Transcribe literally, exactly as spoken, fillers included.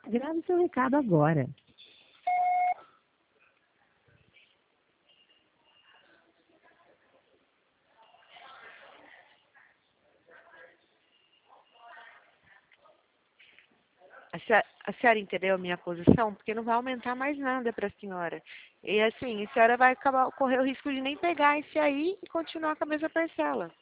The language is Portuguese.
Grave seu recado agora. A senhora, a senhora entendeu a minha posição? Porque não vai aumentar mais nada para a senhora. E assim, a senhora vai acabar, correr o risco de nem pegar esse aí e continuar com a mesma parcela.